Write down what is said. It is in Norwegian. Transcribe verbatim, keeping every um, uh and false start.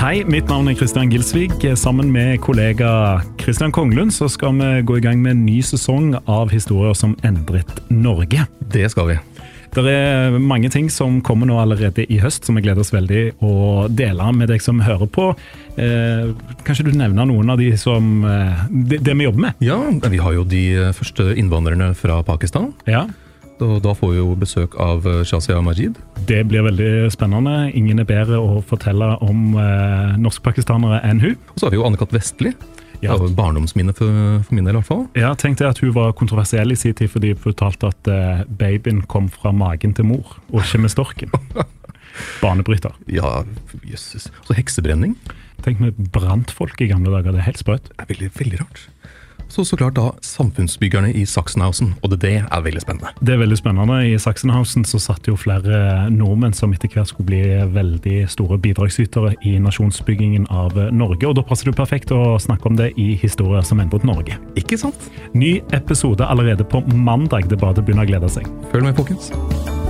Hei, mitt navn er Kristian Gilsvig. Sammen med kollega Kristian Konglund så skal vi gå i gang med en ny sesong av historier som endret Norge. Det skal vi. Det er mange ting som kommer nå allerede i høst som jeg gleder oss veldig å dele med deg som hører på. Eh, kanskje du nevner noen av de som eh, det, det vi jobber med? Ja, vi har jo de første innvandrerne fra Pakistan. Ja. Og da får vi jo besøk av Shazia Majid. Det blir veldig spennende. Ingen er bedre å fortelle om eh, norsk-pakistanere enn hun. Og så har vi jo Anne-Kat. Vestli. Ja. Det var barndomsminne for, for min del i hvert fall. Ja, tenkte jeg at hun var kontroversiell i sin tid fordi hun fortalte at eh, babyen kom fra magen til mor, og ikke med storken. Banebryter. Ja, jøsses. Så heksebrenning. Tenk med brant folk i gamle dager, det er helt sprøtt. Det er veldig, veldig rart. Så så klart da samfunnsbyggerne i Sachsenhausen, og det, det er veldig spennende. Det er veldig spennende. I Sachsenhausen så satt jo flere nordmenn som etter hvert skulle bli veldig store bidragsytere i nasjonsbyggingen av Norge, og da passer det perfekt å snakke om det i historier som endret Norge. Ikke sant? Ny episode allerede på mandag, det bare det begynner å glede seg. Følg med, folkens.